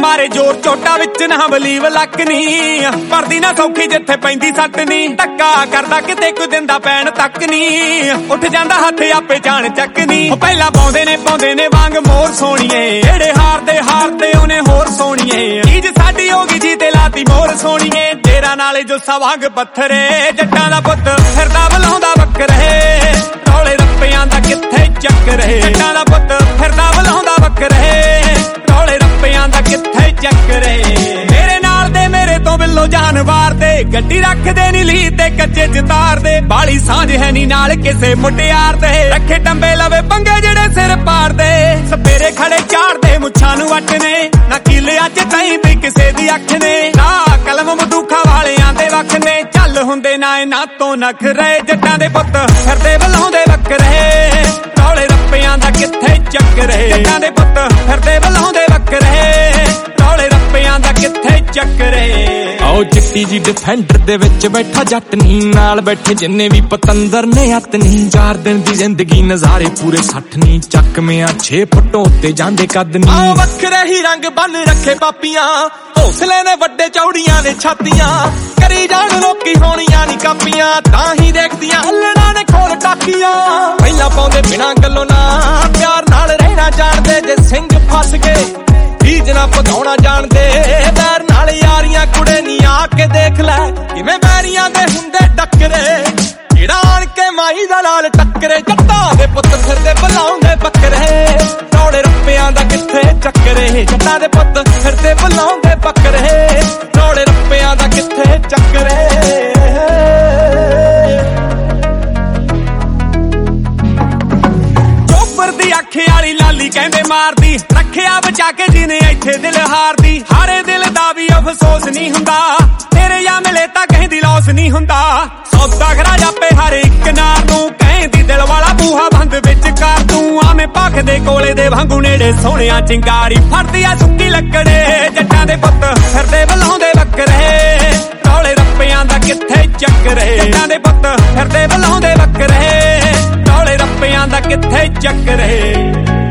ਮਾਰੇ ਜ਼ੋਰ ਝੋਟਾ ਵਿੱਚ ਨਾ ਬਲੀਵ ਲੱਕ ਨੀ ਪਰਦੀ ਨਾ ਸੌਖੀ ਜਿੱਥੇ ਪੈਂਦੀ ਸੱਟ ਨੀ ਧੱਕਾ ਕਰਦਾ ਕਿਤੇ ਕੋਈ ਦਿੰਦਾ ਪੈਣ ਤੱਕ ਨੀ ਉੱਠ ਜਾਂਦਾ ਹੱਥ ਆਪੇ ਜਾਣ ਚੱਕ ਨੀ ਪਹਿਲਾਂ ਪਾਉਂਦੇ ਨੇ ਵਾਂਗ ਮੋਰ ਸੋਣੀਏ ਜਿਹੜੇ ਹਾਰਦੇ ਉਹਨੇ ਹੋਰ ਸੋਣੀਏ ਚੀਜ਼ ਸਾਡੀ ਹੋ ਗਈ ਜੀ ਤੇ ਲਾਤੀ ਮੋਰ ਸੋਣੀਏ ਤੇਰਾ ਨਾਲੇ ਜੋ ਸਵਾਂਗ ਪੱਥਰੇ ਜੱਟਾਂ ਦਾ ਪੁੱਤ ਫਿਰਦਾ ਬਲਾਉਂਦਾ ਬੱਕਰੇ ਰੌਲੇ ਰੱਪਿਆਂ ਦਾ ਕਿੱਥੇ ਚੱਕਰੇ ਜੱਟਾਂ ਦਾ ਪੁੱਤ ਫਿਰਦਾ ਬਲਾਉਂਦਾ ਬੱਕਰੇ ਰੌਲੇ ਰੱਪਿਆਂ ਦਾ ਕਿੱਥੇ ਚੱਕਰੇ ਮੇਰੇ ਨਾਲ ਦੇ ਮੇਰੇ ਤੋਂ ਬਿੱਲੋ ਜਾਨਵਾਰ ਦੇ ਗੱਡੀ ਰੱਖਦੇ ਨੀ ਲੀ ਤੇ ਕੱਚੇ ਜਤਾਰ ਦੇ ਬਾਲੀ ਸਾਂਝ ਹੈ ਨੀ ਨਾਲ ਕਿਸੇ ਮੁਟਿਆਰ ਦੇ ਰੱਖੇ ਟੰਬੇ ਲਵੇ ਪੰਗੇ ਜਿਹੜੇ ਸਿਰ ਪਾੜਦੇ ਸਪੇਰੇ ਖੜੇ ਝਾੜਦੇ ਮੁੱਛਾਂ ਨੂੰ ਵੱਟ ਨੇ ਨਾ ਕੀਲਿਆਂ ਚ ਤਈ ਵੀ ਕਿਸੇ ਦੀ ਅੱਖ ਨੇ ਨਾ ਕਲਮ ਮਦੂਖਾ ਵਾਲਿਆਂ ਦੇ ਵੱਖ ਨੇ ਚੱਲ ਹੁੰਦੇ ਨਾ ਇਹਨਾਂ ਤੋਂ ਨਖਰੇ ਜੱਟਾਂ ਦੇ ਪੁੱਤ ਫਿਰਦੇ ਬਲਾਉਂਦੇ ਬੱਕਰੇ ਰੌਲੇ ਰੱਪਿਆਂ ਦਾ ਕਿੱਥੇ ਚੱਕਰੇ ਜੱਟਾਂ ਦੇ ਪੁੱਤ ਫਿਰਦੇ ਬਲਾਉਂਦੇ ਬੱਕਰੇ ਰੌਲੇ ਰੱਪਿਆਂ ਦਾ ਕਿੱਥੇ ਚੱਕਰੇ ਆਓ ਚਿੱਟੀ ਜੀ ਡਿਫੈਂਡਰ ਦੇ ਵਿੱਚ ਬੈਠਾ ਜੱਟ ਨੀ ਨਾਲ ਬੈਠੇ ਜਿੰਨੇ ਵੀ ਪਤੰਦਰ ਨੇ ਹੱਥ ਨੀ 4 ਦਿਨ ਦੀ ਜ਼ਿੰਦਗੀ ਨਜ਼ਾਰੇ ਪੂਰੇ 60 ਨੀ ਚੱਕਮਿਆਂ 6 ਫੁੱਟ ਉੱਤੇ ਜਾਂਦੇ ਕੱਦ ਨੀ ਆਓ ਵੱਖਰੇ ਹੀ ਰੰਗ ਬੰਨ ਰੱਖੇ ਪਾਪੀਆਂ ਹੌਸਲੇ ਨੇ ਵੱਡੇ ਚੌੜੀਆਂ ਨੇ ਛਾਤੀਆਂ ਕਰੀ ਜਾਣ ਲੋਕੀ ਹੋਣੀਆਂ ਨੀ ਕਾਪੀਆਂ ਤਾਂ ਹੀ ਦੇਖਦੀਆਂ ਹੱਲਣਾ ਨੇ ਖੋਲ ਟਾਕੀਆਂ ਪਹਿਲਾਂ ਪਾਉਂਦੇ ਬਿਨਾਂ ਗੱਲੋਂ ਨਾ ਪਿਆਰ ਨਾਲ ਰਹਿਣਾ ਜਾਣਦੇ ਜੇ ਸਿੰਘ ਫਸ ਗਏ ਰੀਝ ਨਾ ਭਗਾਉਣਾ ਜਾਣਦੇ ਬੈਰ ਨਾਲ ਯਾਰੀਆਂ ਕੁੜੇ ਨੀ ਆ ਕੇ ਦੇਖ ਲੈ ਕਿਵੇਂ ਬੈਰੀਆਂ ਦੇ ਹੁੰਦੇ ਟੱਕਰੇ ਜਿਹੜਾ ਆਣ ਕੇ ਮਾਈ ਦਾ ਨਾਲ ਟੱਕਰੇ ਜੱਟਾਂ ਦੇ ਪੁੱਤ ਫਿਰਦੇ ਬਲਾਉਂਦੇ ਬੱਕਰੇ ਰੌਲੇ ਰੱਪਿਆਂ ਦਾ ਕਿੱਥੇ ਚੱਕਰੇ ਜੱਟਾਂ ਦੇ ਪੁੱਤ ਫਿਰਦੇ ਬਲਾਉਂਦੇ ਬੱਕਰੇ ਰੌਲੇ ਰੱਪਿਆਂ ਦਾ ਕਿੱਥੇ ਚੱਕਰੇ ਅੱਖ ਵਾਲੀ ਲਾਲੀ ਕਹਿੰਦੇ ਮਾਰਦੀ ਰੱਖਿਆ ਬਚਾ ਕੇ ਜਿਹਨੇ ਇੱਥੇ ਦਿਲ ਹਾਰਦੀ ਹਾਰੇ ਦਿਲ ਦਾ ਵੀ ਅਫਸੋਸ ਨਹੀਂ ਹੁੰਦਾ ਤੇਰੇ ਜਾਂ ਮਿਲੇ ਤਾਂ ਕਹਿੰਦੀ ਲੋਸ ਨਹੀਂ ਹੁੰਦਾ ਸੌਦਾ ਖਰਾ ਜਾਪੇ ਹਰ ਇੱਕ ਨਾਰ ਨੂੰ ਕਹਿੰਦੀ ਦਿਲ ਵਾਲਾ ਬੂਹਾ ਬੰਦ ਵਿੱਚ ਕਰ ਤੂੰ ਆਵੇਂ ਭਖ ਦੇ ਕੋਲੇ ਦੇ ਵਾਂਗੂ ਨੇੜੇ ਸੋਹਣਿਆਂ ਚਿੰਗਾਰੀ ਫੜਦੀ ਆ ਸੁੱਕੀ ਲੱਕੜੇ ਜੱਟਾਂ ਦੇ ਪੁੱਤ ਫਿਰਦੇ ਬਲਾਉਂਦੇ ਬੱਕਰੇ ਰੌਲੇ ਰੱਪਿਆਂ ਦਾ ਕਿੱਥੇ ਚੱਕਰੇ ਜੱਟਾਂ ਦੇ ਪੁੱਤ ਫਿਰਦੇ ਬਲਾਉਂਦੇ ਬੱਕਰੇ ਰੌਲੇ ਰੱਪਿਆਂ ਦਾ ਕਿੱਥੇ ਚੱਕਰੇ